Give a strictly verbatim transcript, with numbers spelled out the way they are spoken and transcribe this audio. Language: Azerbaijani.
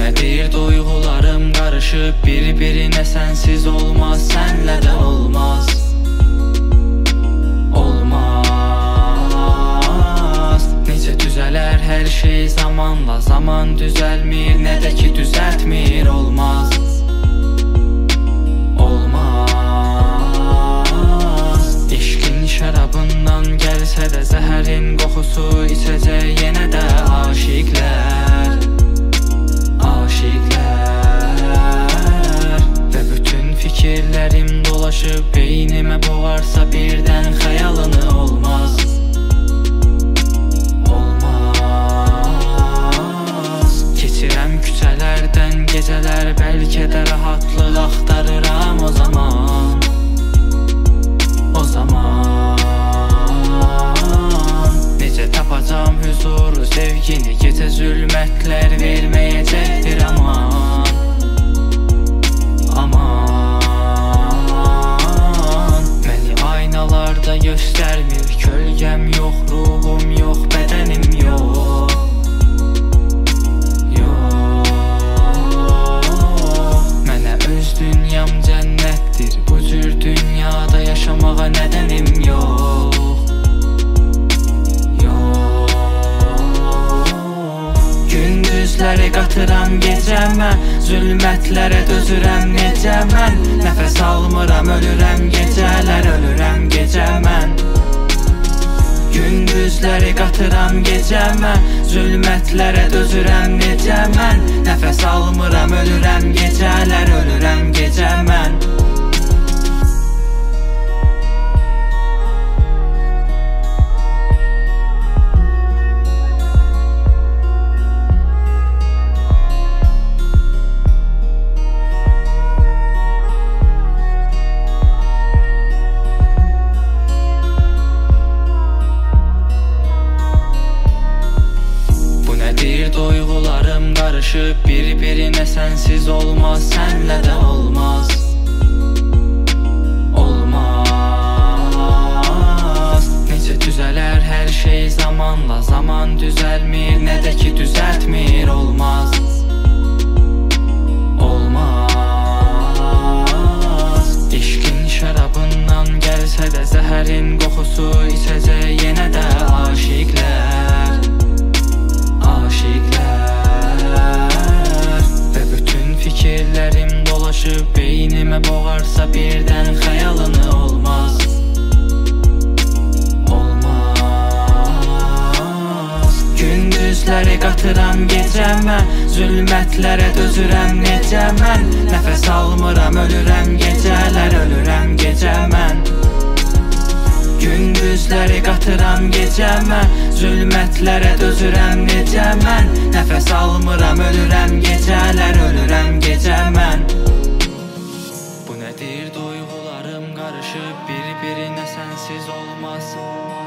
nədir duyğularım qarışıb bir-birinə, sənsiz olmaz, sənlə də olmaz. Olmaz. Necə düzələr hər şey zamanla, zaman düzəlmir, nə də ki düzəltmir. Olmaz. Olmaz. İşqin şərabından gəlsə də zəhərin qoxusu içəcək yenə də aşiqlər. Aşiqlər. Və bütün fikirlərim dolaşıb beynimə boğarsa birdən xəyalını. Olmaz. Olmaz. Keçirəm küçələrdən gecələr, bəlkə də rahatlıq axtarıram o zaman. O zaman necə tapacam huzuru, sevgini, gecə zülmətlər verməyəcəkdir aman. Aman. Məni aynalarda göstərmir, kölgəm yox, ruhum yox, bədənim yox. Yox. Mənə öz dünyam cənnətdir, bu cür dünyada yaşamağa nədənim yox. Gündüzləri qatıram gecəmə, zülmətlərə dözürəm necə mən. Nəfəs almıram, ölürəm gecələr, ölürəm gecə mən. Gündüzləri qatıram gecəmə, zülmətlərə dözürəm necə mən. Nəfəs almıram, ölürəm gecələr, ölürəm gecə mən. Duyğularım qarışıb bir-birinə, sənsiz olmaz, sənlə də olmaz. Olmaz. Necə düzələr hər şey zamanla, zaman düzəlmir, nə də ki düzəltmir. Olmaz. Olmaz. İşqin şərabından gəlsə də zəhərin qoxusu içəcək yenə də aşiqlər. Aşiqlər. Və bütün fikirlərim dolaşıb beynimə boğarsa birdən xəyalını. Olmaz. Olmaz. Gündüzləri qatıram gecəmə, zülmətlərə dözürəm necə mən. Nəfəs almıram, ölürəm gecələr, ölürəm gecə mən. Gündüzləri qatıram gecəmə, zülmətlərə dözürəm necə mən. Nəfəs almıram, ölürəm gecələr, ölürəm gecə mən. Bu nədir duyğularım qarışıb bir-birinə, sənsiz olmaz.